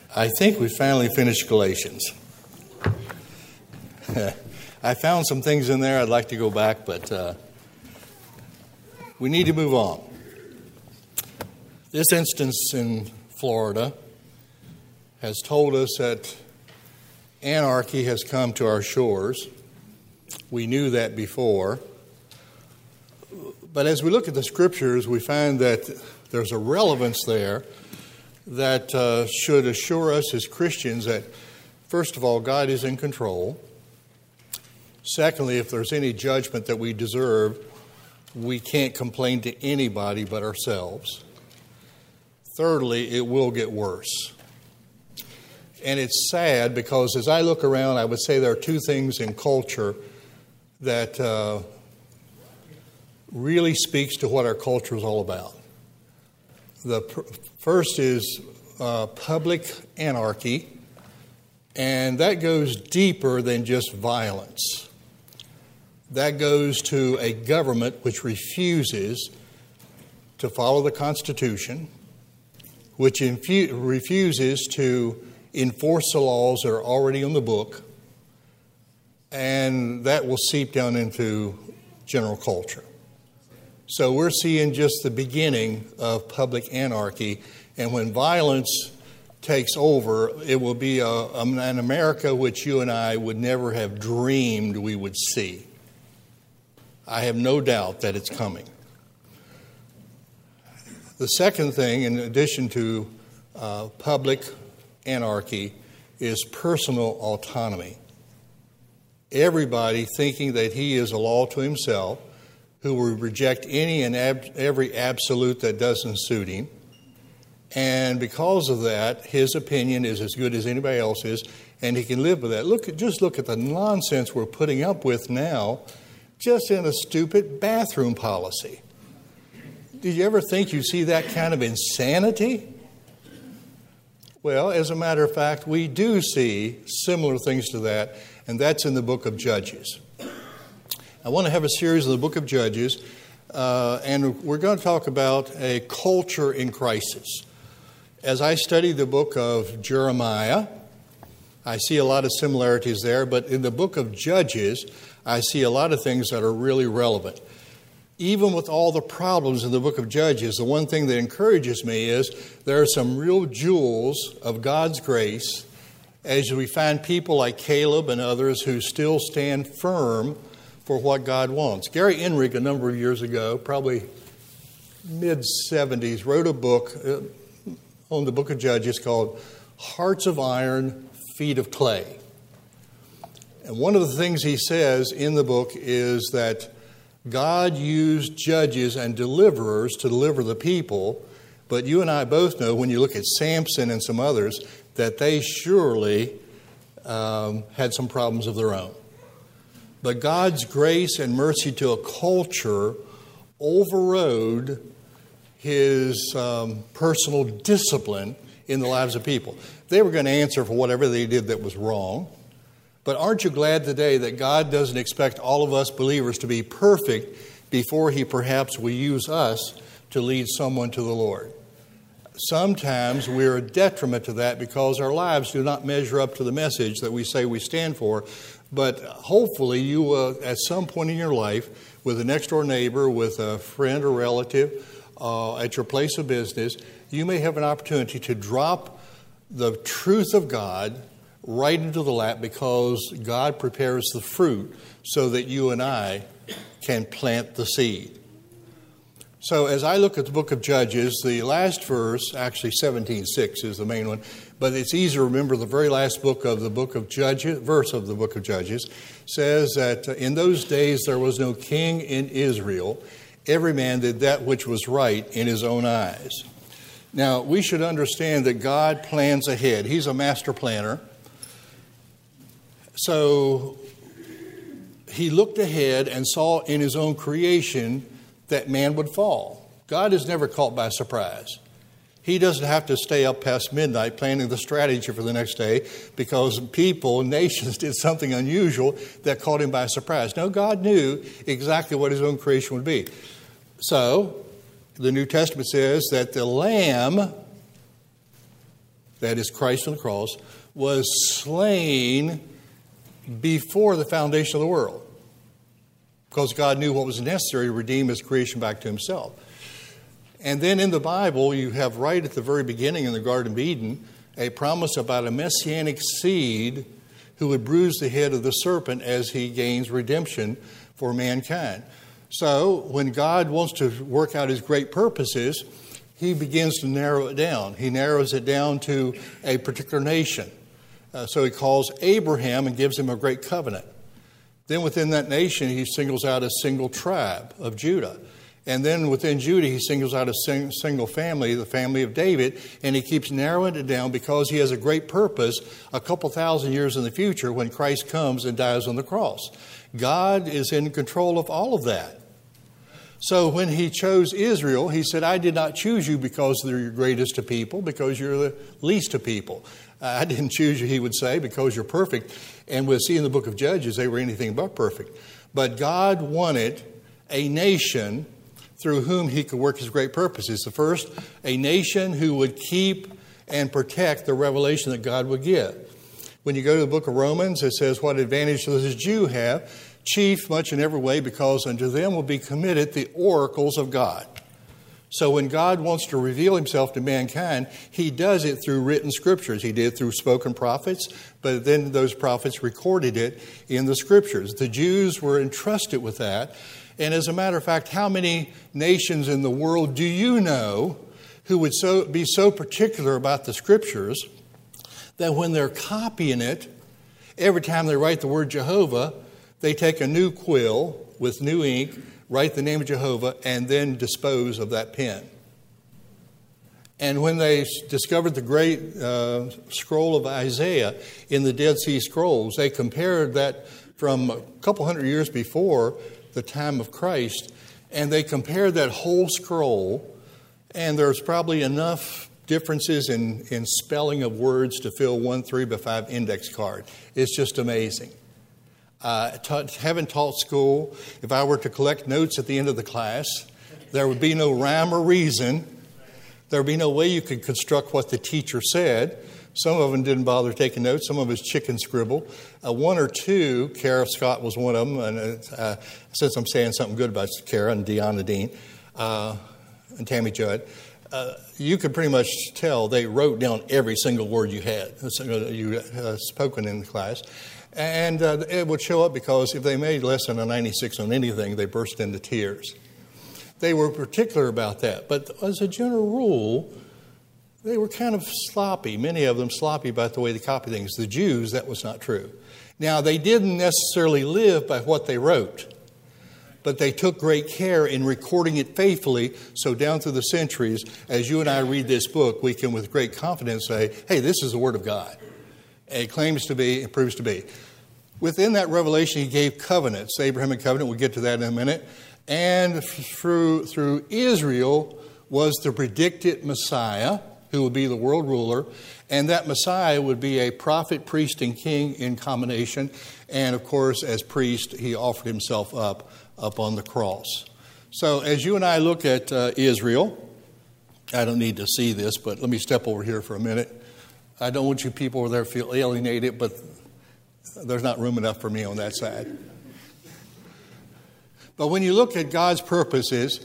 I think we finally finished Galatians. I found some things in there I'd like to go back, but we need to move on. This instance in Florida has told us that anarchy has come to our shores. We knew that before. But as we look at the scriptures, we find that there's a relevance there that should assure us as Christians that, first of all, God is in control. Secondly, if there's any judgment that we deserve, we can't complain to anybody but ourselves. Thirdly, it will get worse. And it's sad because as I look around, I would say there are two things in culture that really speaks to what our culture is all about. The first is public anarchy, and that goes deeper than just violence. That goes to a government which refuses to follow the Constitution, which refuses to enforce the laws that are already on the book, and that will seep down into general culture. So we're seeing just the beginning of public anarchy, and when violence takes over, it will be an America which you and I would never have dreamed we would see. I have no doubt that it's coming. The second thing, in addition to public anarchy, is personal autonomy. Everybody thinking that he is a law to himself, who will reject any and every absolute that doesn't suit him. And because of that, his opinion is as good as anybody else's, and he can live with that. Just look at the nonsense we're putting up with now, just in a stupid bathroom policy. Did you ever think you see that kind of insanity? Well, as a matter of fact, we do see similar things to that, and that's in the book of Judges. I want to have a series of the book of Judges, and we're going to talk about a culture in crisis. As I study the book of Jeremiah, I see a lot of similarities there, but in the book of Judges, I see a lot of things that are really relevant. Even with all the problems in the book of Judges, the one thing that encourages me is there are some real jewels of God's grace as we find people like Caleb and others who still stand firm for what God wants. Gary Enright, a number of years ago, probably mid-70s, wrote a book on the book of Judges called Hearts of Iron, Feet of Clay. And one of the things he says in the book is that God used judges and deliverers to deliver the people, but you and I both know when you look at Samson and some others that they surely had some problems of their own. But God's grace and mercy to a culture overrode his personal discipline in the lives of people. They were going to answer for whatever they did that was wrong. But aren't you glad today that God doesn't expect all of us believers to be perfect before he perhaps will use us to lead someone to the Lord? Sometimes we're a detriment to that because our lives do not measure up to the message that we say we stand for. But hopefully you will, at some point in your life, with a next-door neighbor, with a friend or relative, at your place of business, you may have an opportunity to drop the truth of God right into the lap because God prepares the fruit so that you and I can plant the seed. So as I look at the book of Judges, the last verse, actually 17:6 is the main one, but it's easy to remember the very last verse of the book of Judges says that in those days there was no king in Israel. Every man did that which was right in his own eyes. Now, we should understand that God plans ahead. He's a master planner. So he looked ahead and saw in his own creation that man would fall. God is never caught by surprise. He doesn't have to stay up past midnight planning the strategy for the next day because people, nations, did something unusual that caught him by surprise. No, God knew exactly what his own creation would be. So, the New Testament says that the Lamb that is Christ on the cross, was slain before the foundation of the world, because God knew what was necessary to redeem his creation back to himself. And then in the Bible, you have right at the very beginning in the Garden of Eden, a promise about a messianic seed who would bruise the head of the serpent as he gains redemption for mankind. So when God wants to work out his great purposes, he begins to narrow it down. He narrows it down to a particular nation. So he calls Abraham and gives him a great covenant. Then within that nation, he singles out a single tribe of Judah. And then within Judah, he singles out a single family, the family of David, and he keeps narrowing it down because he has a great purpose a couple thousand years in the future when Christ comes and dies on the cross. God is in control of all of that. So when he chose Israel, he said, I did not choose you because they're your greatest of people, because you're the least of people. I didn't choose you, he would say, because you're perfect. And we'll see in the book of Judges, they were anything but perfect. But God wanted a nation through whom he could work his great purposes. The first, a nation who would keep and protect the revelation that God would give. When you go to the book of Romans, it says, what advantage does a Jew have? Chief much in every way, because unto them will be committed the oracles of God. So when God wants to reveal himself to mankind, he does it through written scriptures. He did it through spoken prophets, but then those prophets recorded it in the scriptures. The Jews were entrusted with that. And as a matter of fact, how many nations in the world do you know who would be so particular about the scriptures that when they're copying it, every time they write the word Jehovah, they take a new quill with new ink, write the name of Jehovah, and then dispose of that pen? And when they discovered the great scroll of Isaiah in the Dead Sea Scrolls, they compared that from a couple hundred years before the time of Christ, and they compared that whole scroll, and there's probably enough differences in spelling of words to fill 1 3x5 index card. It's just amazing. Haven't taught school. If I were to collect notes at the end of the class, there would be no rhyme or reason. There would be no way you could construct what the teacher said. Some of them didn't bother taking notes. Some of us chicken scribbled. One or two, Kara Scott was one of them. And since I'm saying something good about Kara and Deanna Dean and Tammy Judd, you could pretty much tell they wrote down every single word you had spoken in the class. And it would show up because if they made less than a 96 on anything, they burst into tears. They were particular about that. But as a general rule, they were kind of sloppy, many of them sloppy about the way they copy things. The Jews, that was not true. Now, they didn't necessarily live by what they wrote, but they took great care in recording it faithfully. So down through the centuries, as you and I read this book, we can with great confidence say, hey, this is the Word of God. And it claims to be, it proves to be. Within that revelation, he gave covenants. The Abrahamic covenant, we'll get to that in a minute. And through Israel was the predicted Messiah, who would be the world ruler. And that Messiah would be a prophet, priest, and king in combination. And of course, as priest, he offered himself up on the cross. So as you and I look at Israel, I don't need to see this, but let me step over here for a minute. I don't want you people over there to feel alienated, but there's not room enough for me on that side. But when you look at God's purposes,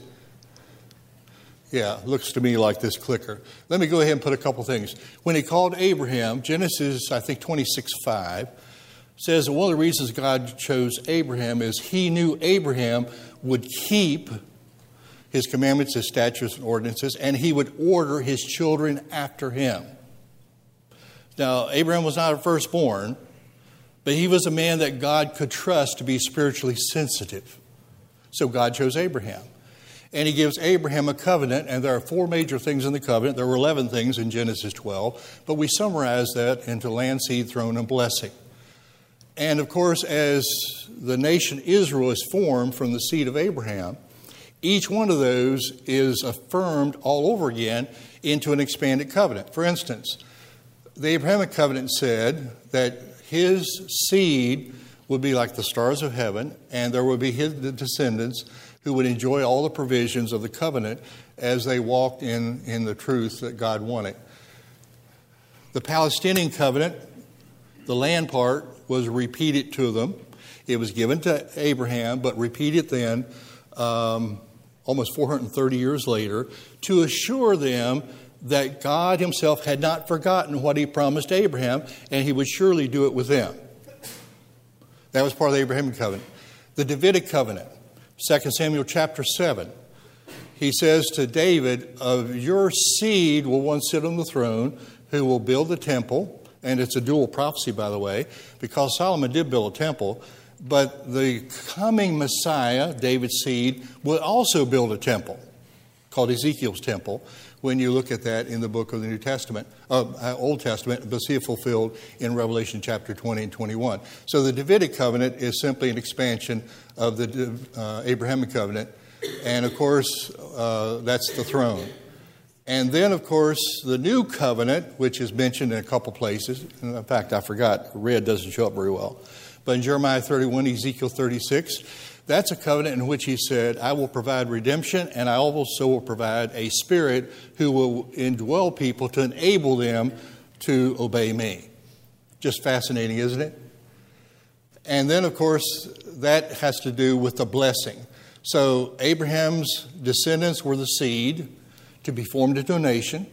it looks to me like this clicker. Let me go ahead and put a couple things. When he called Abraham, Genesis, I think 26:5, says that one of the reasons God chose Abraham is he knew Abraham would keep his commandments, his statutes, and ordinances, and he would order his children after him. Now, Abraham was not a firstborn, but he was a man that God could trust to be spiritually sensitive. So God chose Abraham. And he gives Abraham a covenant, and there are 4 major things in the covenant. There were 11 things in Genesis 12, but we summarize that into land, seed, throne, and blessing. And of course, as the nation Israel is formed from the seed of Abraham, each one of those is affirmed all over again into an expanded covenant. For instance, the Abrahamic covenant said that his seed would be like the stars of heaven, and there would be his descendants who would enjoy all the provisions of the covenant as they walked in the truth that God wanted. The Palestinian covenant, the land part, was repeated to them. It was given to Abraham, but repeated then, almost 430 years later, to assure them that God himself had not forgotten what he promised Abraham, and he would surely do it with them. That was part of the Abrahamic covenant. The Davidic covenant, 2 Samuel chapter 7. He says to David, of your seed will one sit on the throne who will build the temple. And it's a dual prophecy, by the way, because Solomon did build a temple. But the coming Messiah, David's seed, will also build a temple called Ezekiel's temple. When you look at that in the book of the New Testament, Old Testament, but see it fulfilled in Revelation chapter 20 and 21. So the Davidic covenant is simply an expansion of the Abrahamic covenant. And of course, that's the throne. And then, of course, the new covenant, which is mentioned in a couple places. In fact, I forgot, red doesn't show up very well. But in Jeremiah 31, Ezekiel 36, that's a covenant in which he said, I will provide redemption, and I also will provide a spirit who will indwell people to enable them to obey me. Just fascinating, isn't it? And then, of course, that has to do with the blessing. So Abraham's descendants were the seed to be formed into a nation.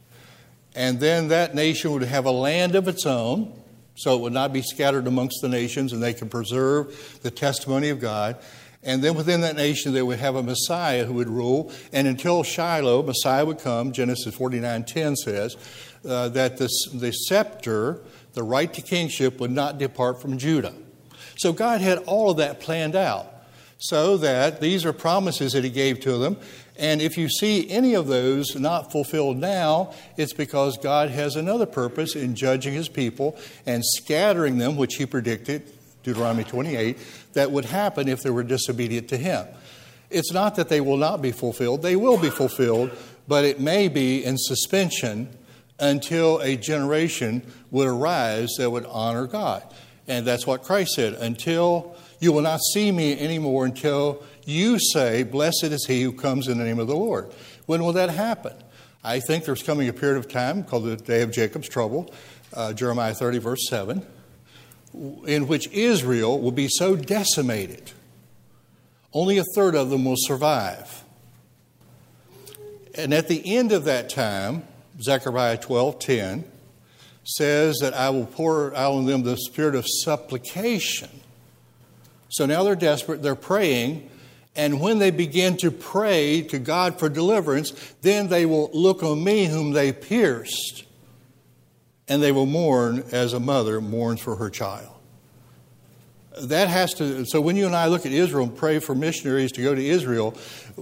And then that nation would have a land of its own, so it would not be scattered amongst the nations, and they could preserve the testimony of God. And then within that nation, they would have a Messiah who would rule. And until Shiloh, Messiah would come. Genesis 49:10 says that the scepter, the right to kingship, would not depart from Judah. So God had all of that planned out, so that these are promises that he gave to them. And if you see any of those not fulfilled now, it's because God has another purpose in judging his people and scattering them, which he predicted, Deuteronomy 28, that would happen if they were disobedient to him. It's not that they will not be fulfilled. They will be fulfilled, but it may be in suspension until a generation would arise that would honor God. And that's what Christ said, until you will not see me anymore until you say, blessed is he who comes in the name of the Lord. When will that happen? I think there's coming a period of time called the day of Jacob's trouble, Jeremiah 30, verse 7, in which Israel will be so decimated, only a third of them will survive. And at the end of that time, Zechariah 12:10 says that I will pour out on them the spirit of supplication. So now they're desperate, they're praying, and when they begin to pray to God for deliverance, then they will look on me whom they pierced, and they will mourn as a mother mourns for her child. That has to. So when you and I look at Israel and pray for missionaries to go to Israel,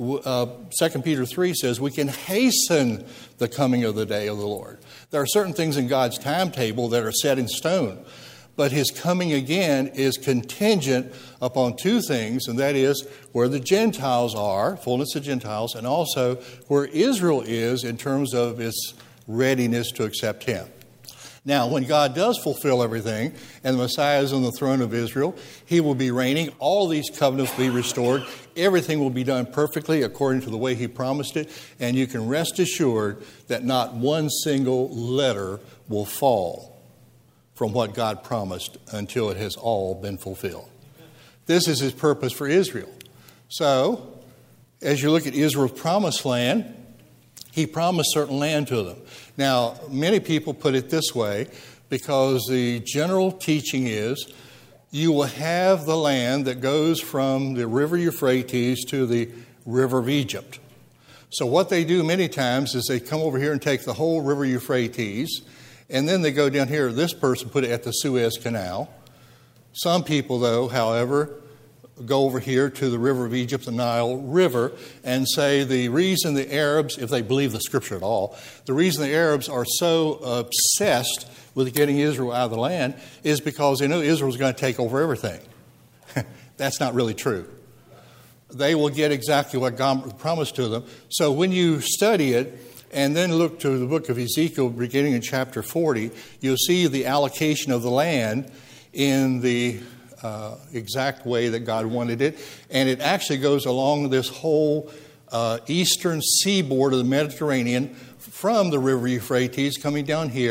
2 Peter 3 says we can hasten the coming of the day of the Lord. There are certain things in God's timetable that are set in stone. But his coming again is contingent upon two things, and that is where the Gentiles are, fullness of Gentiles, and also where Israel is in terms of its readiness to accept him. Now, when God does fulfill everything, and the Messiah is on the throne of Israel, he will be reigning. All these covenants will be restored. Everything will be done perfectly according to the way he promised it. And you can rest assured that not one single letter will fall from what God promised until it has all been fulfilled. This is his purpose for Israel. So, as you look at Israel's promised land, he promised certain land to them. Now, many people put it this way, because the general teaching is you will have the land that goes from the river Euphrates to the river of Egypt. So what they do many times is they come over here and take the whole river Euphrates, and then they go down here. This person put it at the Suez Canal. Some people, though, however, go over here to the river of Egypt, the Nile River, and say the reason the Arabs, if they believe the scripture at all, the reason the Arabs are so obsessed with getting Israel out of the land is because they know Israel's going to take over everything. That's not really true. They will get exactly what God promised to them. So when you study it, and then look to the book of Ezekiel, beginning in chapter 40, you'll see the allocation of the land in the exact way that God wanted it. And it actually goes along this whole eastern seaboard of the Mediterranean from the river Euphrates coming down here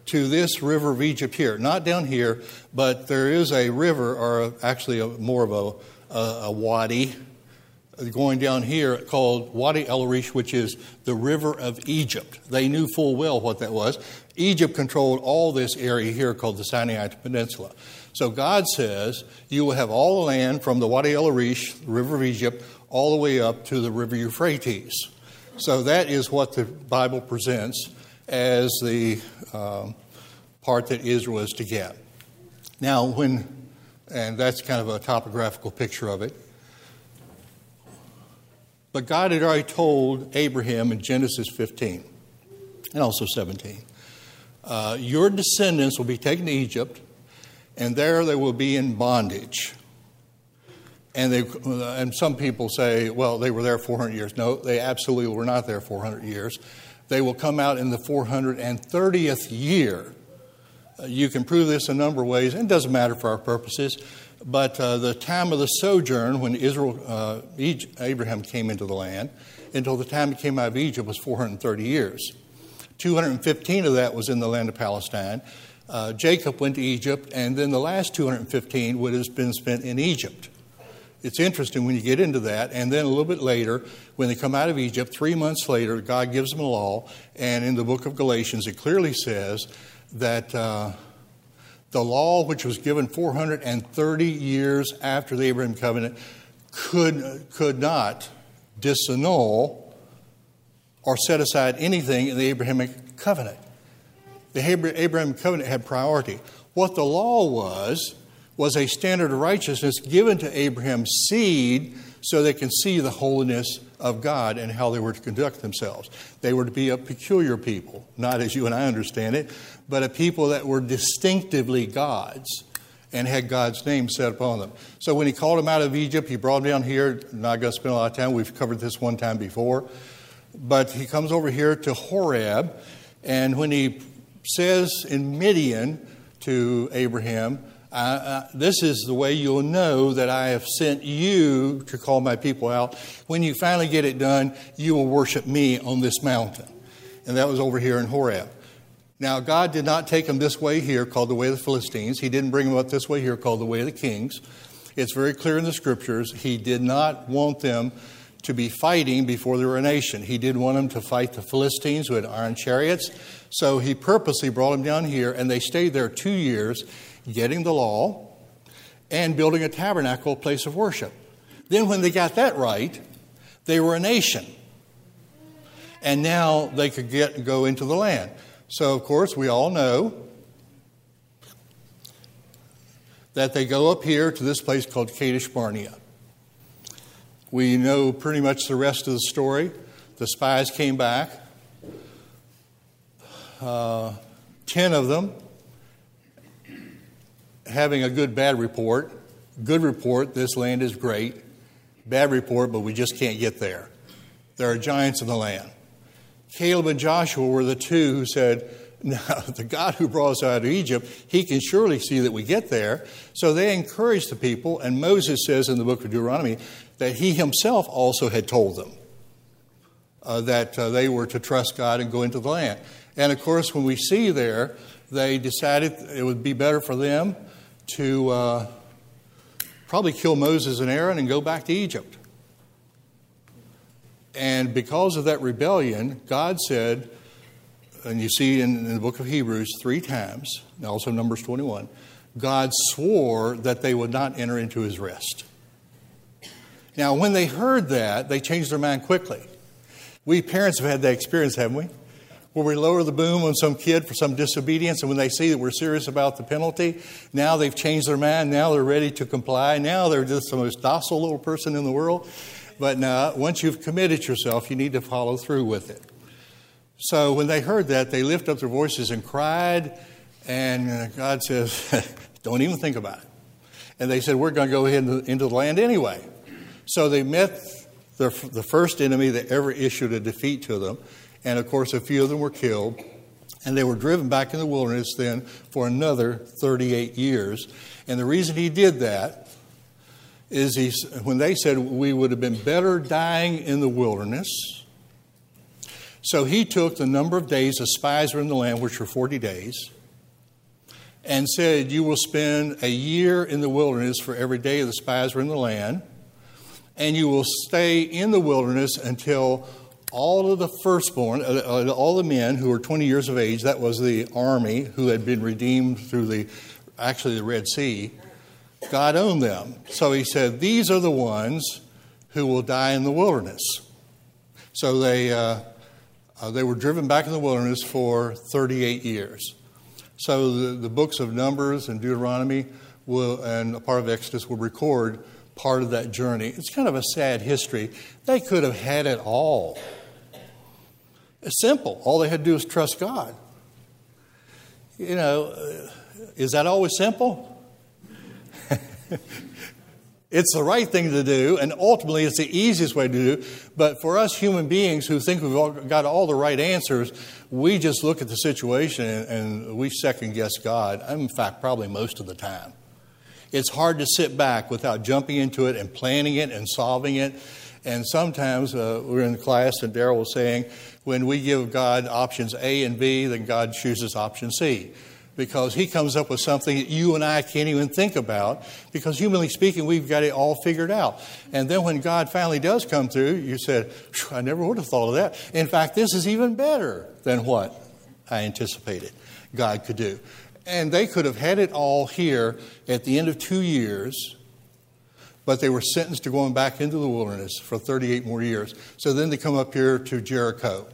to this river of Egypt here. Not down here, but there is a river, or actually more of a wadi, going down here called Wadi El Arish, which is the river of Egypt. They knew full well what that was. Egypt controlled all this area here called the Sinai Peninsula. So God says, you will have all the land from the Wadi El Arish, the river of Egypt, all the way up to the river Euphrates. So that is what the Bible presents as the part that Israel is to get. Now, and that's kind of a topographical picture of it. But God had already told Abraham in Genesis 15 and also 17, your descendants will be taken to Egypt, and there they will be in bondage. And some people say, well, they were there 400 years. No, they absolutely were not there 400 years. They will come out in the 430th year. You can prove this a number of ways, and it doesn't matter for our purposes. But the time of the sojourn, when Abraham came into the land, until the time he came out of Egypt was 430 years. 215 of that was in the land of Palestine. Jacob went to Egypt, and then the last 215 would have been spent in Egypt. It's interesting when you get into that, and then a little bit later, when they come out of Egypt, 3 months later, God gives them a law, and in the book of Galatians, it clearly says that the law, which was given 430 years after the Abraham covenant, could not disannul or set aside anything in the Abrahamic covenant. The Abraham covenant had priority. What the law was a standard of righteousness given to Abraham's seed so they can see the holiness of God and how they were to conduct themselves. They were to be a peculiar people, not as you and I understand it, but a people that were distinctively God's and had God's name set upon them. So when he called them out of Egypt, he brought them down here. I'm not going to spend a lot of time. We've covered this one time before. But he comes over here to Horeb, and when he says in Midian to Abraham, this is the way you'll know that I have sent you to call my people out. When you finally get it done, you will worship me on this mountain. And that was over here in Horeb. Now, God did not take them this way here, called the way of the Philistines. He didn't bring them up this way here, called the way of the kings. It's very clear in the scriptures. He did not want them to be fighting before they were a nation. He did want them to fight the Philistines who had iron chariots. So he purposely brought them down here, and they stayed there 2 years, getting the law and building a tabernacle, a place of worship. Then when they got that right, they were a nation. And now they could go into the land. So, of course, we all know that they go up here to this place called Kadesh Barnea. We know pretty much the rest of the story. The spies came back. 10 of them having a bad report. Good report, this land is great. Bad report, but we just can't get there. There are giants in the land. Caleb and Joshua were the two who said, no, the God who brought us out of Egypt, he can surely see that we get there. So they encouraged the people, and Moses says in the book of Deuteronomy that he himself also had told them that they were to trust God and go into the land. And of course, when we see there, they decided it would be better for them to probably kill Moses and Aaron and go back to Egypt. And because of that rebellion, God said, and you see in the book of Hebrews 3 times, and also Numbers 21, God swore that they would not enter into his rest. Now, when they heard that, they changed their mind quickly. We parents have had that experience, haven't we? Where we lower the boom on some kid for some disobedience, and when they see that we're serious about the penalty, now they've changed their mind. Now they're ready to comply. Now they're just the most docile little person in the world. But now, once you've committed yourself, you need to follow through with it. So when they heard that, they lifted up their voices and cried. And God says, don't even think about it. And they said, we're going to go ahead into the land anyway. So they met the first enemy that ever issued a defeat to them. And, of course, a few of them were killed. And they were driven back in the wilderness then for another 38 years. And the reason he did that is when they said we would have been better dying in the wilderness So he took the number of days the spies were in the land, which were 40 days, and said, you will spend a year in the wilderness for every day the spies were in the land, and you will stay in the wilderness until all of the firstborn, all the men who were 20 years of age, that was the army who had been redeemed through the Red Sea, God owned them. So he said, these are the ones who will die in the wilderness. So they were driven back in the wilderness for 38 years. So the books of Numbers and Deuteronomy and a part of Exodus will record part of that journey. It's kind of a sad history. They could have had it all. It's simple. All they had to do was trust God. You know, is that always simple? It's the right thing to do, and ultimately it's the easiest way to do. But for us human beings who think we've got all the right answers, we just look at the situation and we second guess God. In fact, probably most of the time. It's hard to sit back without jumping into it and planning it and solving it. And sometimes we're in class and Daryl was saying, when we give God options A and B, then God chooses option C. Because he comes up with something that you and I can't even think about. Because humanly speaking, we've got it all figured out. And then when God finally does come through, you said, I never would have thought of that. In fact, this is even better than what I anticipated God could do. And they could have had it all here at the end of 2 years, but they were sentenced to going back into the wilderness for 38 more years. So then they come up here to Jericho.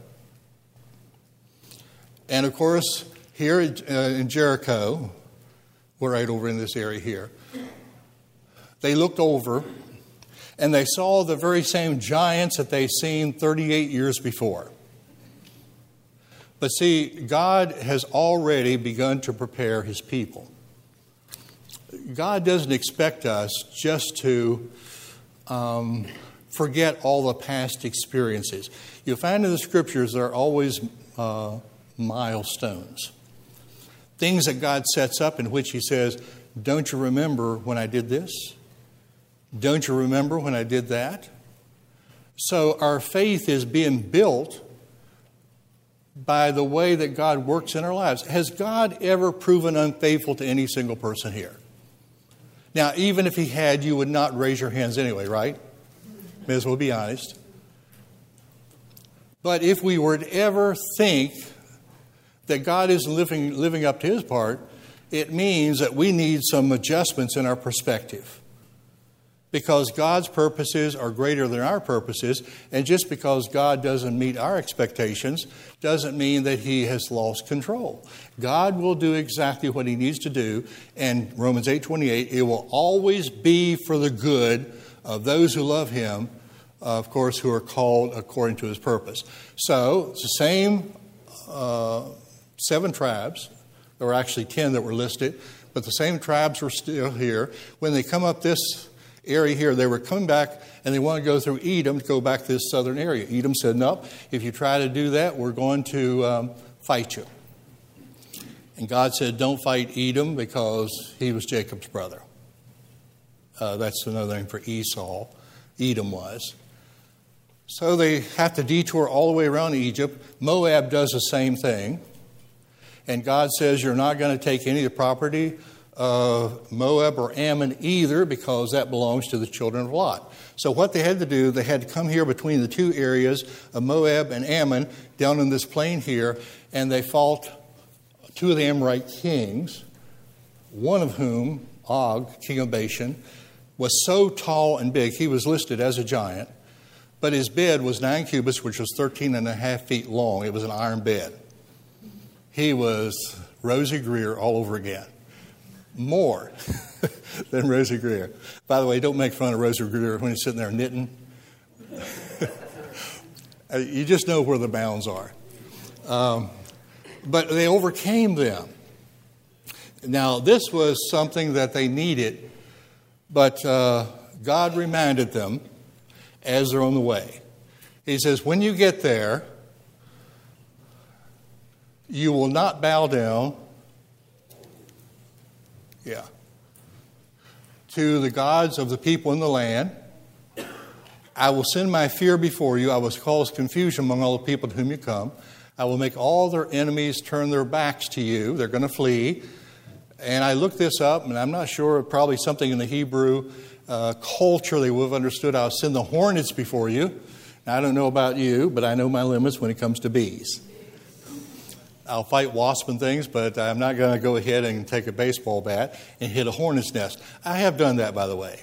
And of course, here in Jericho, we're right over in this area here, they looked over and they saw the very same giants that they'd seen 38 years before. But see, God has already begun to prepare his people. God doesn't expect us just to forget all the past experiences. You'll find in the scriptures there are always milestones. Things that God sets up in which he says, don't you remember when I did this? Don't you remember when I did that? So our faith is being built by the way that God works in our lives. Has God ever proven unfaithful to any single person here? Now, even if he had, you would not raise your hands anyway, right? May as well be honest. But if we were to ever think that God isn't living up to his part, it means that we need some adjustments in our perspective. Because God's purposes are greater than our purposes, and just because God doesn't meet our expectations doesn't mean that he has lost control. God will do exactly what he needs to do, and Romans 8:28, it will always be for the good of those who love him, of course, who are called according to his purpose. So it's the same 7 tribes. There were actually 10 that were listed, but the same tribes were still here. When they come up this area here, they were coming back and they wanted to go through Edom to go back to this southern area. Edom said, nope, if you try to do that, we're going to fight you. And God said, don't fight Edom because he was Jacob's brother. That's another name for Esau. Edom was. So they have to detour all the way around Egypt. Moab does the same thing. And God says, you're not going to take any of the property of Moab or Ammon either, because that belongs to the children of Lot. So what they had to do, they had to come here between the 2 areas of Moab and Ammon, down in this plain here, and they fought 2 of the Amorite kings, one of whom, Og, king of Bashan, was so tall and big, he was listed as a giant, but his bed was 9 cubits, which was 13.5 feet long. It was an iron bed. He was Rosie Greer all over again. More than Rosie Greer. By the way, don't make fun of Rosie Greer when he's sitting there knitting. You just know where the bounds are. But they overcame them. Now, this was something that they needed, but God reminded them as they're on the way. He says, when you get there, you will not bow down to the gods of the people in the land, I will send my fear before you. I will cause confusion among all the people to whom you come. I will make all their enemies turn their backs to you. They're going to flee. And I looked this up, and I'm not sure, probably something in the Hebrew culture they would have understood. I'll send the hornets before you. Now, I don't know about you, but I know my limits when it comes to bees. I'll fight wasps and things, but I'm not going to go ahead and take a baseball bat and hit a hornet's nest. I have done that, by the way.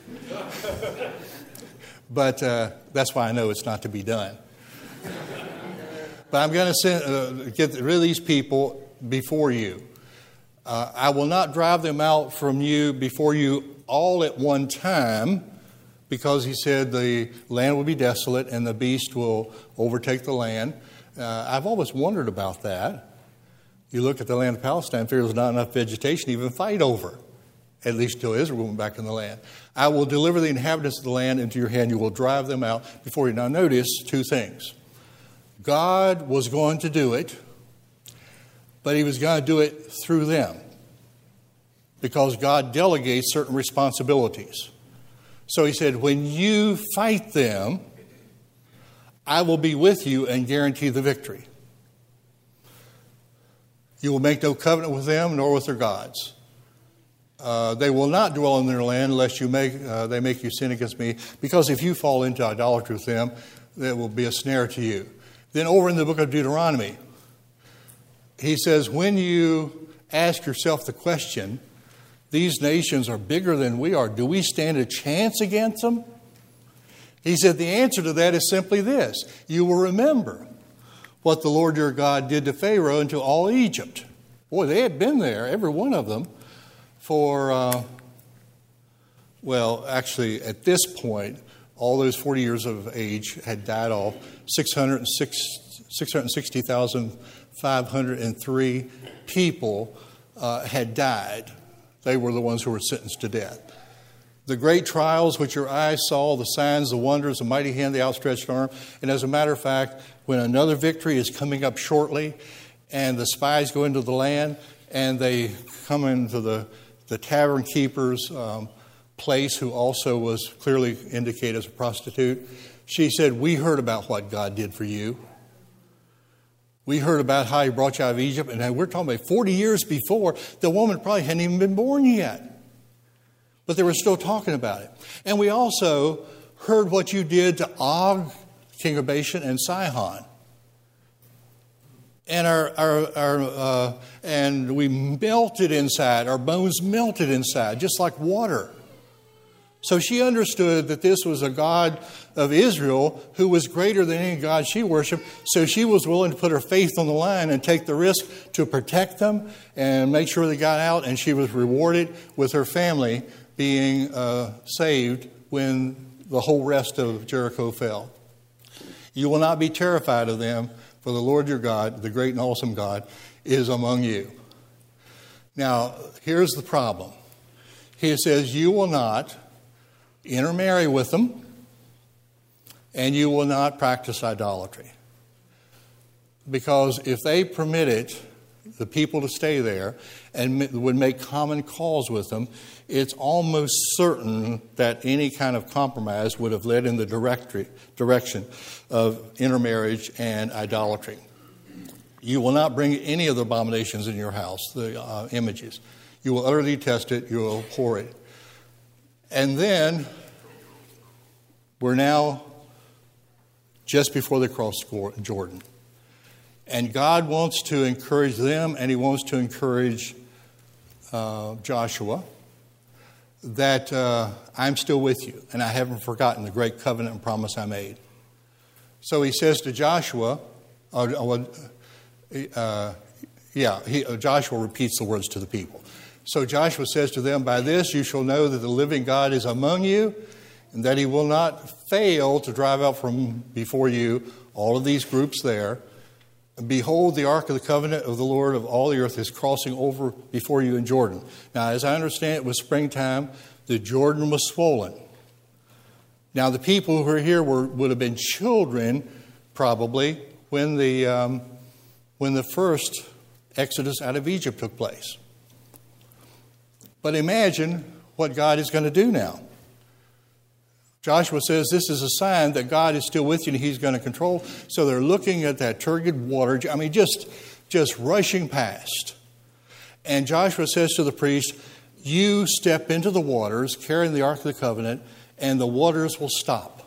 But that's why I know it's not to be done. But I'm going to get rid of these people before you. I will not drive them out from you before you all at one time, because he said the land will be desolate and the beast will overtake the land. I've always wondered about that. You look at the land of Palestine, there's not enough vegetation to even fight over, at least till Israel went back in the land. I will deliver the inhabitants of the land into your hand. You will drive them out before you. Now notice two things. God was going to do it, but he was going to do it through them, because God delegates certain responsibilities. So he said, when you fight them, I will be with you and guarantee the victory. You will make no covenant with them nor with their gods. They will not dwell in their land unless they make you sin against me, because if you fall into idolatry with them, there will be a snare to you. Then over in the book of Deuteronomy, he says, when you ask yourself the question, these nations are bigger than we are, do we stand a chance against them? He said the answer to that is simply this. You will remember what the Lord your God did to Pharaoh and to all Egypt. Boy, they had been there, every one of them, for, actually at this point, all those 40 years of age had died off. 660,503 people had died. They were the ones who were sentenced to death. The great trials which your eyes saw, the signs, the wonders, the mighty hand, the outstretched arm. And as a matter of fact, when another victory is coming up shortly, and the spies go into the land, and they come into the tavern keeper's place, who also was clearly indicated as a prostitute, she said, we heard about what God did for you. We heard about how he brought you out of Egypt, and we're talking about 40 years before. The woman probably hadn't even been born yet. But they were still talking about it. And we also heard what you did to Og, king of Bashan, and Sihon. And and we melted inside. Our bones melted inside, just like water. So she understood that this was a God of Israel who was greater than any God she worshiped. So she was willing to put her faith on the line and take the risk to protect them and make sure they got out. And she was rewarded with her family being saved when the whole rest of Jericho fell. You will not be terrified of them, for the Lord your God, the great and awesome God, is among you. Now, here's the problem. He says, you will not intermarry with them, and you will not practice idolatry. Because if they permitted the people to stay there and would make common cause with them, it's almost certain that any kind of compromise would have led in the direction of intermarriage and idolatry. You will not bring any of the abominations in your house, the images. You will utterly detest it. You will abhor it. And then we're now just before they cross Jordan. And God wants to encourage them, and he wants to encourage Joshua that I'm still with you, and I haven't forgotten the great covenant and promise I made. So he says to Joshua, Joshua repeats the words to the people. So Joshua says to them, by this you shall know that the living God is among you, and that he will not fail to drive out from before you all of these groups there. Behold, the ark of the covenant of the Lord of all the earth is crossing over before you in Jordan. Now, as I understand, it was springtime. The Jordan was swollen. Now, the people who were here would have been children, probably, when the first exodus out of Egypt took place. But imagine what God is going to do now. Joshua says this is a sign that God is still with you and he's going to control. So they're looking at that turgid water, just rushing past. And Joshua says to the priest, you step into the waters, carrying the Ark of the Covenant, and the waters will stop.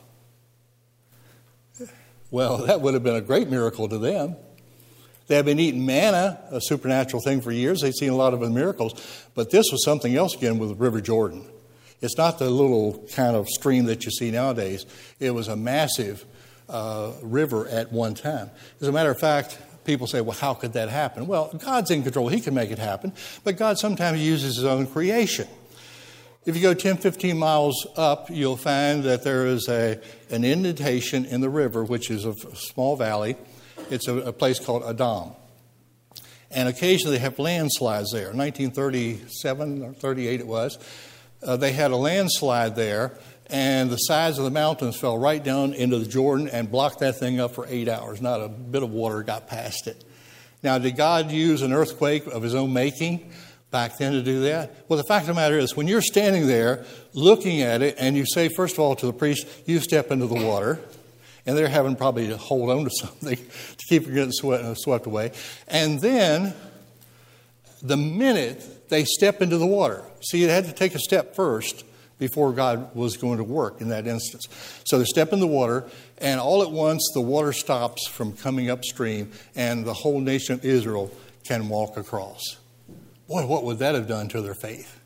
Well, that would have been a great miracle to them. They had been eating manna, a supernatural thing, for years. They'd seen a lot of the miracles. But this was something else again with the River Jordan. It's not the little kind of stream that you see nowadays. It was a massive river at one time. As a matter of fact, people say, well, how could that happen? Well, God's in control. He can make it happen. But God sometimes uses his own creation. If you go 10, 15 miles up, you'll find that there is an indentation in the river, which is a small valley. It's a place called Adam. And occasionally they have landslides there. 1937 or 38 it was. They had a landslide there, and the sides of the mountains fell right down into the Jordan and blocked that thing up for 8 hours. Not a bit of water got past it. Now, did God use an earthquake of his own making back then to do that? Well, the fact of the matter is, when you're standing there looking at it and you say, first of all, to the priest, you step into the water, and they're having probably to hold on to something to keep from getting swept away. And then, the minute they step into the water, see, it had to take a step first before God was going to work in that instance. So they step in the water, and all at once the water stops from coming upstream, and the whole nation of Israel can walk across. Boy, what would that have done to their faith?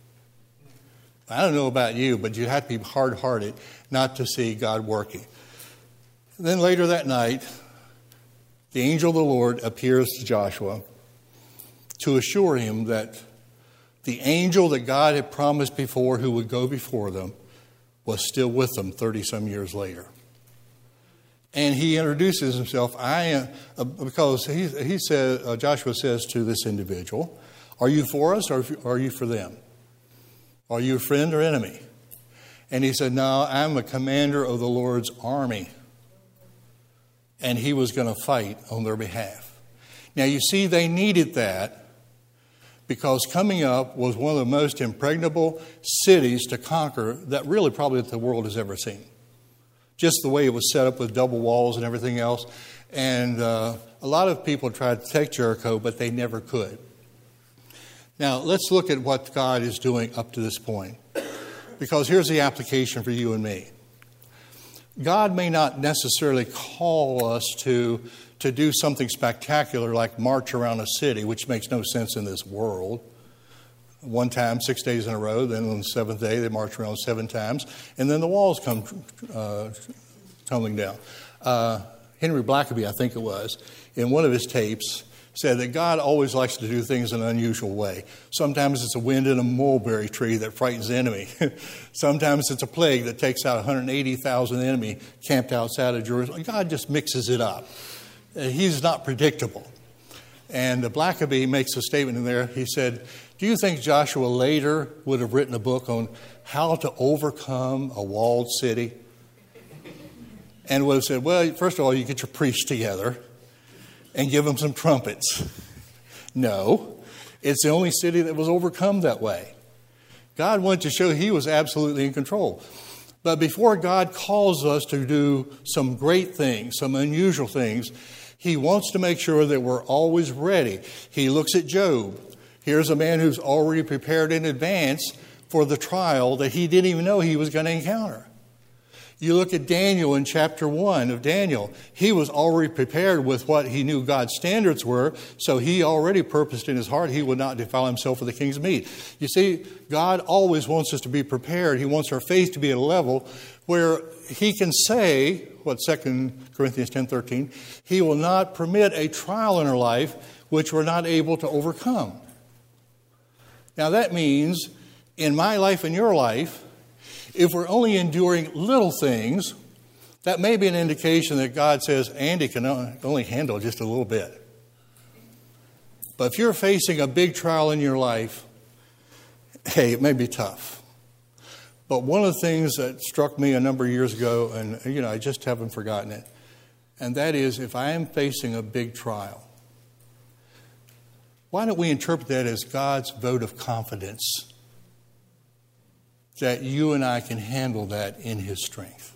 I don't know about you, but you have to be hard-hearted not to see God working. And then later that night, the angel of the Lord appears to Joshua to assure him that the angel that God had promised before who would go before them was still with them 30-some years later. And he introduces himself, because he said, Joshua says to this individual, are you for us or are you for them? Are you a friend or enemy? And he said, no, I'm a commander of the Lord's army. And he was going to fight on their behalf. Now, you see, they needed that because coming up was one of the most impregnable cities to conquer that really probably the world has ever seen. Just the way it was set up with double walls and everything else. And a lot of people tried to take Jericho, but they never could. Now, let's look at what God is doing up to this point. Because here's the application for you and me. God may not necessarily call us to do something spectacular like march around a city, which makes no sense in this world. One time, 6 days in a row, then on the seventh day, they march around 7 times, and then the walls come tumbling down. Henry Blackaby, I think it was, in one of his tapes, said that God always likes to do things in an unusual way. Sometimes it's a wind in a mulberry tree that frightens the enemy. Sometimes it's a plague that takes out 180,000 enemy camped outside of Jerusalem. God just mixes it up. He's not predictable. And Blackaby makes a statement in there. He said, do you think Joshua later would have written a book on how to overcome a walled city? And would have said, well, first of all, you get your priests together and give them some trumpets. No, it's the only city that was overcome that way. God wanted to show he was absolutely in control. But before God calls us to do some great things, some unusual things, he wants to make sure that we're always ready. He looks at Job. Here's a man who's already prepared in advance for the trial that he didn't even know he was going to encounter. You look at Daniel in chapter 1 of Daniel. He was already prepared with what he knew God's standards were, so he already purposed in his heart he would not defile himself with the king's meat. You see, God always wants us to be prepared. He wants our faith to be at a level where he can say, what 2 Corinthians 10:13, he will not permit a trial in our life which we're not able to overcome. Now that means, in my life and your life, if we're only enduring little things, that may be an indication that God says, Andy can only handle just a little bit. But if you're facing a big trial in your life, hey, it may be tough. But one of the things that struck me a number of years ago, and I just haven't forgotten it, and that is if I am facing a big trial, why don't we interpret that as God's vote of confidence? that you and I can handle that in His strength.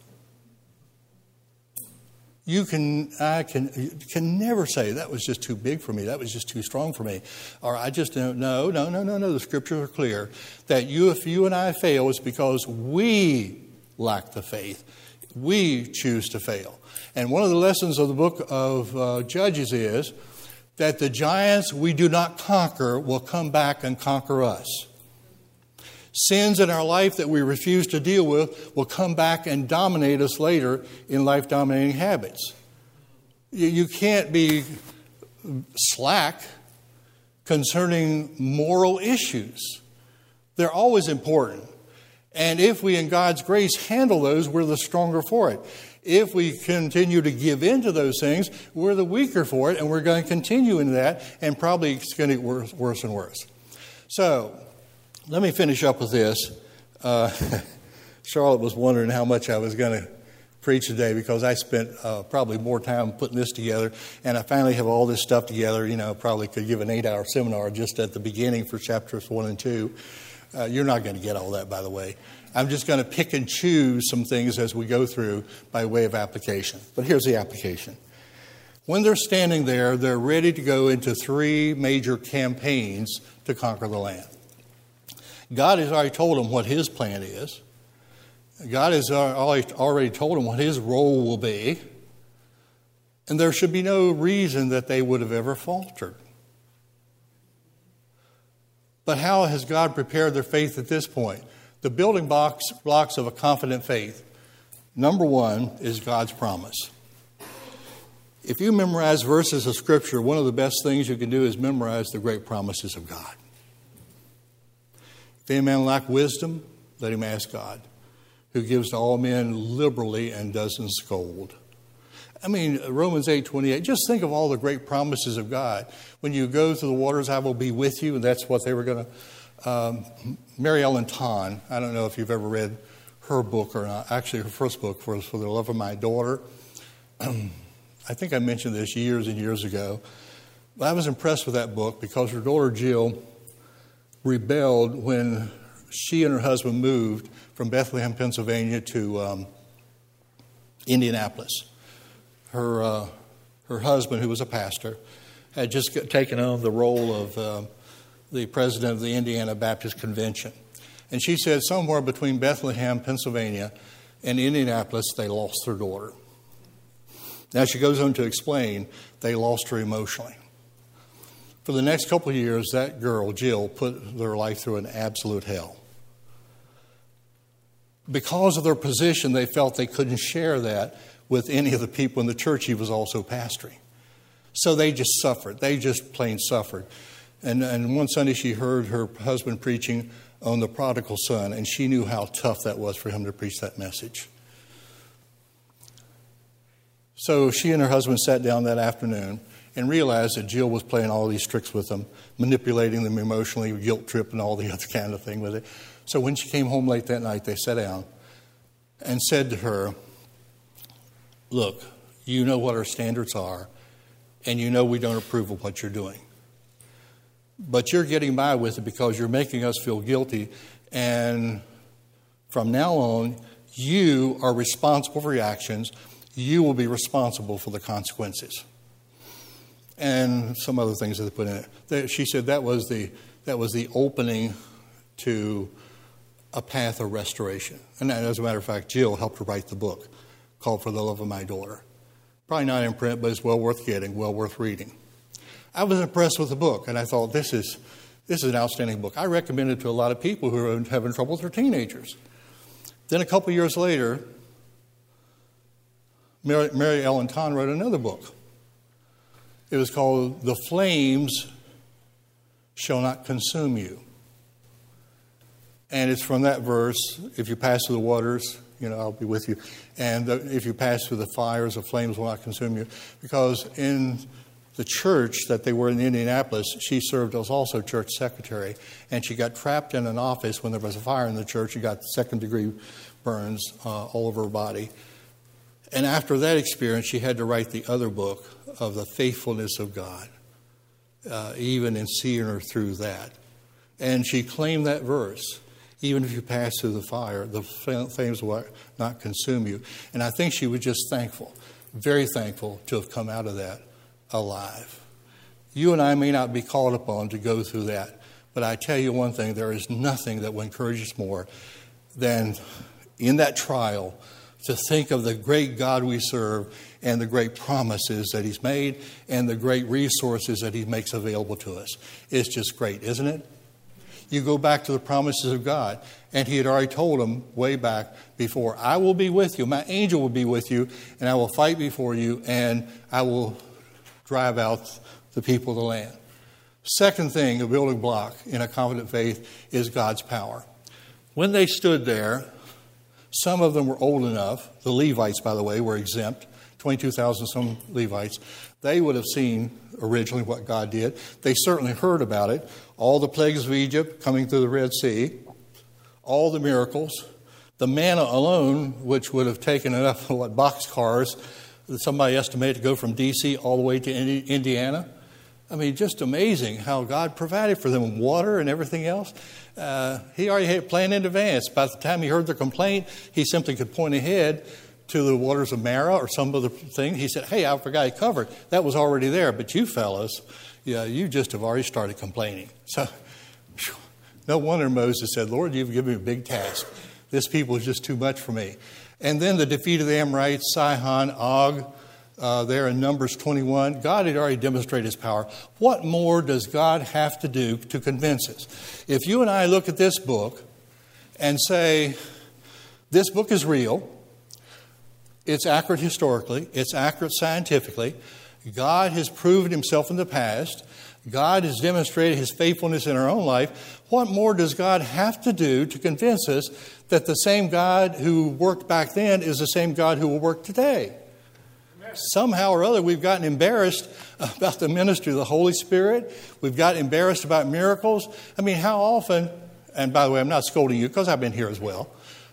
I can never say, that was just too big for me, that was just too strong for me, or I just don't know. No. The Scriptures are clear that if you and I fail, it's because we lack the faith. We choose to fail. And one of the lessons of the book of Judges is that the giants we do not conquer will come back and conquer us. Sins in our life that we refuse to deal with will come back and dominate us later in life-dominating habits. You can't be slack concerning moral issues. They're always important. And if we, in God's grace, handle those, we're the stronger for it. If we continue to give in to those things, we're the weaker for it, and we're going to continue in that, and probably it's going to get worse and worse. So, let me finish up with this. Charlotte was wondering how much I was going to preach today because I spent probably more time putting this together, and I finally have all this stuff together. Probably could give an 8-hour seminar just at the beginning for chapters 1 and 2. You're not going to get all that, by the way. I'm just going to pick and choose some things as we go through by way of application. But here's the application. When they're standing there, they're ready to go into 3 major campaigns to conquer the land. God has already told them what His plan is. God has already told them what His role will be. And there should be no reason that they would have ever faltered. But how has God prepared their faith at this point? The building blocks of a confident faith. Number 1 is God's promise. If you memorize verses of Scripture, one of the best things you can do is memorize the great promises of God. If any man lack wisdom, let him ask God, who gives to all men liberally and doesn't scold. Romans 8:28, just think of all the great promises of God. When you go through the waters, I will be with you. And that's what they were going to... Mary Ellen Ton, I don't know if you've ever read her book or not. Actually, her first book was For the Love of My Daughter. I think I mentioned this years and years ago. But I was impressed with that book because her daughter Jill rebelled when she and her husband moved from Bethlehem, Pennsylvania to Indianapolis. Her husband, who was a pastor, had just taken on the role of the president of the Indiana Baptist Convention. And she said somewhere between Bethlehem, Pennsylvania, and Indianapolis, they lost their daughter. Now she goes on to explain they lost her emotionally. For the next couple of years, that girl, Jill, put their life through an absolute hell. Because of their position, they felt they couldn't share that with any of the people in the church he was also pastoring. So they just suffered. They just plain suffered. And one Sunday she heard her husband preaching on the prodigal son, and she knew how tough that was for him to preach that message. So she and her husband sat down that afternoon and realized that Jill was playing all these tricks with them, manipulating them emotionally, guilt trip and all the other kind of thing with it. So when she came home late that night, they sat down and said to her, look, you know what our standards are, and you know we don't approve of what you're doing. But you're getting by with it because you're making us feel guilty, and from now on, you are responsible for your actions. You will be responsible for the consequences. And some other things that they put in it. She said that was the opening to a path of restoration. And as a matter of fact, Jill helped her write the book called For the Love of My Daughter. Probably not in print, but it's well worth getting, well worth reading. I was impressed with the book, and I thought this is an outstanding book. I recommend it to a lot of people who are having trouble with their teenagers. Then a couple years later, Mary Ellen Ton wrote another book. It was called The Flames Shall Not Consume You. And it's from that verse, if you pass through the waters, I'll be with you. And if you pass through the fires, the flames will not consume you. Because in the church that they were in Indianapolis, she served as also church secretary. And she got trapped in an office when there was a fire in the church. She got second-degree burns all over her body. And after that experience, she had to write the other book of the faithfulness of God, even in seeing her through that. And she claimed that verse. Even if you pass through the fire, the flames will not consume you. And I think she was just thankful, very thankful to have come out of that alive. You and I may not be called upon to go through that, but I tell you one thing, there is nothing that will encourage us more than in that trial to think of the great God we serve and the great promises that He's made and the great resources that He makes available to us. It's just great, isn't it? You go back to the promises of God, and He had already told them way back before, I will be with you, my angel will be with you, and I will fight before you, and I will drive out the people of the land. Second thing, a building block in a confident faith is God's power. When they stood there, some of them were old enough. The Levites, by the way, were exempt. 22,000 some Levites. They would have seen originally what God did. They certainly heard about it. All the plagues of Egypt coming through the Red Sea. All the miracles. The manna alone, which would have taken enough boxcars, somebody estimated to go from D.C. all the way to Indiana. I mean, just amazing how God provided for them water and everything else. He already had it planned in advance. By the time he heard their complaint, he simply could point ahead to the waters of Marah or some other thing. He said, hey, I forgot to cover it. That was already there. But you fellas, you just have already started complaining. So no wonder Moses said, Lord, you've given me a big task. This people is just too much for me. And then the defeat of the Amorites, Sihon, Og, there in Numbers 21. God had already demonstrated His power. What more does God have to do to convince us? If you and I look at this book and say, this book is real, it's accurate historically, it's accurate scientifically, God has proven Himself in the past, God has demonstrated His faithfulness in our own life, what more does God have to do to convince us that the same God who worked back then is the same God who will work today? Somehow or other, we've gotten embarrassed about the ministry of the Holy Spirit. We've gotten embarrassed about miracles. I mean, how often, and by the way, I'm not scolding you because I've been here as well.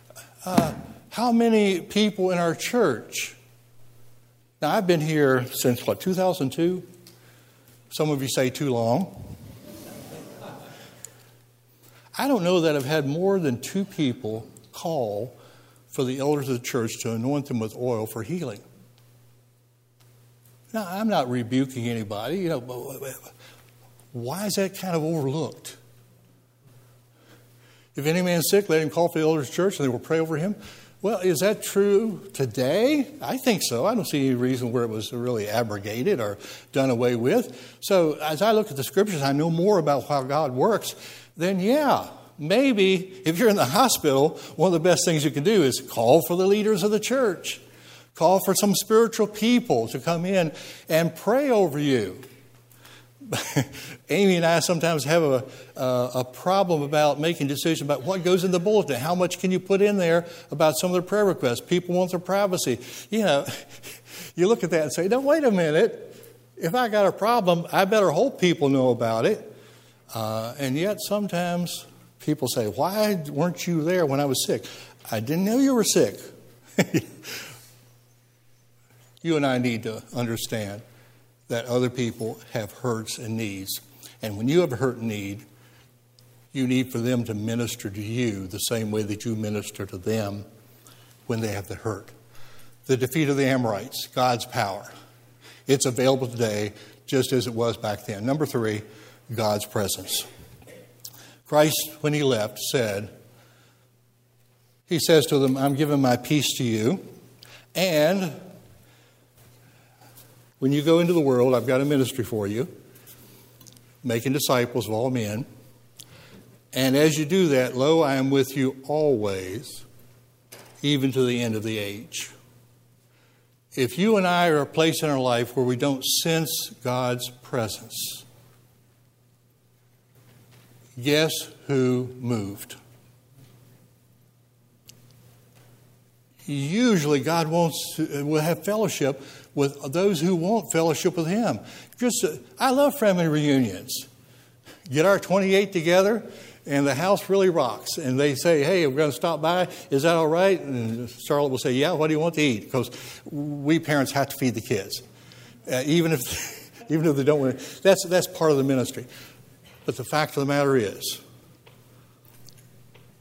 How many people in our church, now I've been here since 2002? Some of you say too long. I don't know that I've had more than 2 people call for the elders of the church to anoint them with oil for healing. Now, I'm not rebuking anybody, but why is that kind of overlooked? If any man is sick, let him call for the elders of the church and they will pray over him. Well, is that true today? I think so. I don't see any reason where it was really abrogated or done away with. So as I look at the scriptures, I know more about how God works. Then, maybe if you're in the hospital, one of the best things you can do is call for the leaders of the church. Call for some spiritual people to come in and pray over you. Amy and I sometimes have a problem about making decisions about what goes in the bulletin. How much can you put in there about some of their prayer requests? People want their privacy. You look at that and say, no, wait a minute. If I got a problem, I better hope people know about it. And yet sometimes people say, why weren't you there when I was sick? I didn't know you were sick. You and I need to understand that other people have hurts and needs. And when you have a hurt and need, you need for them to minister to you the same way that you minister to them when they have the hurt. The defeat of the Amorites, God's power. It's available today just as it was back then. Number 3, God's presence. Christ, when He left, He says to them, I'm giving my peace to you, and when you go into the world, I've got a ministry for you, making disciples of all men. And as you do that, lo, I am with you always, even to the end of the age. If you and I are a place in our life where we don't sense God's presence, guess who moved? Usually God will have fellowship with those who want fellowship with Him. I love family reunions. Get our 28 together, and the house really rocks. And they say, hey, we're going to stop by. Is that all right? And Charlotte will say, yeah, what do you want to eat? Because we parents have to feed the kids. Even if they don't want to. That's part of the ministry. But the fact of the matter is,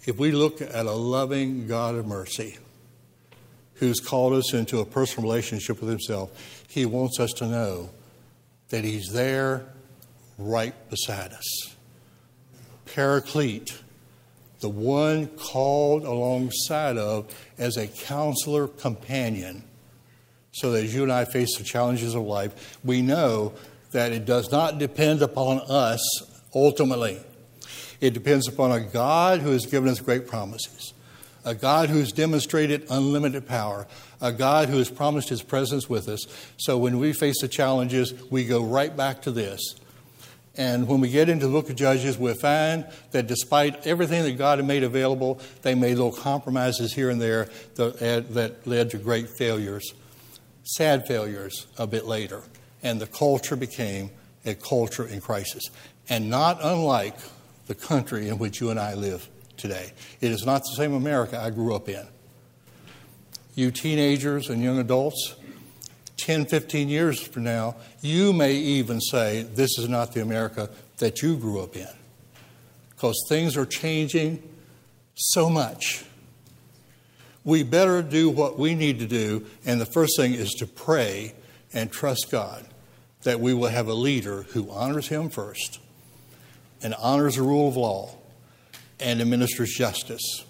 if we look at a loving God of mercy who's called us into a personal relationship with himself, he wants us to know that he's there right beside us. Paraclete, the one called alongside of as a counselor companion, so that as you and I face the challenges of life, we know that it does not depend upon us ultimately. It depends upon a God who has given us great promises, a God who has demonstrated unlimited power, a God who has promised his presence with us. So when we face the challenges, we go right back to this. And when we get into the book of Judges, we'll find that despite everything that God had made available, they made little compromises here and there that led to great failures, sad failures a bit later. And the culture became a culture in crisis. And not unlike the country in which you and I live today. It is not the same America I grew up in. You teenagers and young adults, 10, 15 years from now, you may even say, this is not the America that you grew up in. Because things are changing so much. We better do what we need to do, and the first thing is to pray and trust God that we will have a leader who honors him first and honors the rule of law and administers justice.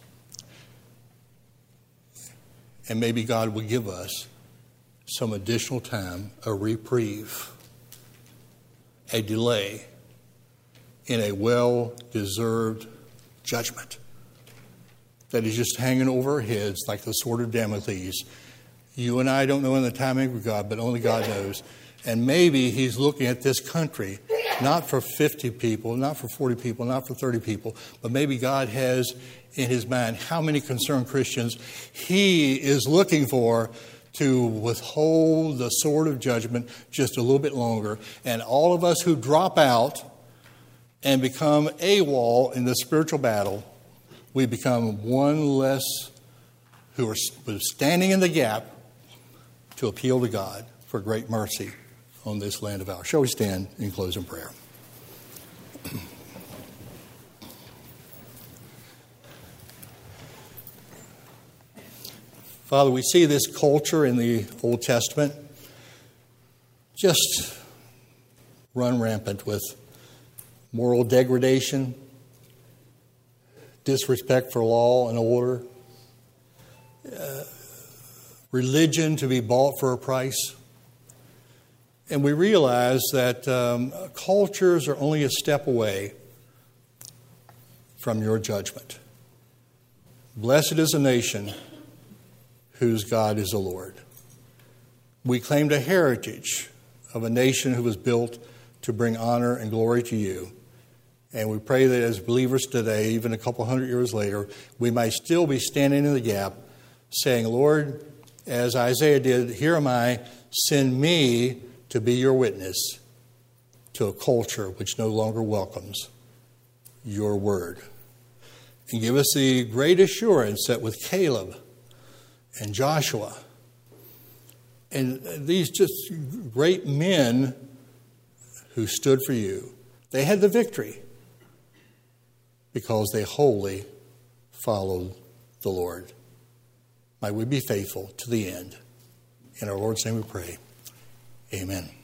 And maybe God will give us some additional time, a reprieve, a delay in a well-deserved judgment that is just hanging over our heads like the sword of Damocles. You and I don't know in the timing of God, but only God knows. And maybe he's looking at this country, not for 50 people, not for 40 people, not for 30 people, but maybe God has in his mind how many concerned Christians he is looking for to withhold the sword of judgment just a little bit longer. And all of us who drop out and become AWOL in the spiritual battle, we become one less who are standing in the gap to appeal to God for great mercy on this land of ours. Shall we stand and close in prayer? Father, we see this culture in the Old Testament just run rampant with moral degradation, disrespect for law and order, religion to be bought for a price. And we realize that cultures are only a step away from your judgment. Blessed is a nation whose God is the Lord. We claimed a heritage of a nation who was built to bring honor and glory to you. And we pray that as believers today, even a couple hundred years later, we might still be standing in the gap saying, Lord, as Isaiah did, here am I, send me to be your witness to a culture which no longer welcomes your word. And give us the great assurance that with Caleb and Joshua and these just great men who stood for you, they had the victory because they wholly followed the Lord. Might we be faithful to the end. In our Lord's name we pray. Amen.